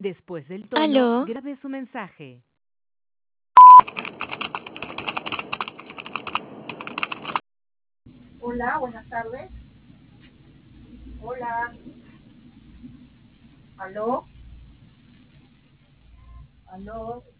Después del tono, ¿Aló? grabe su mensaje. Hola, buenas tardes. Hola. ¿Aló? ¿Aló?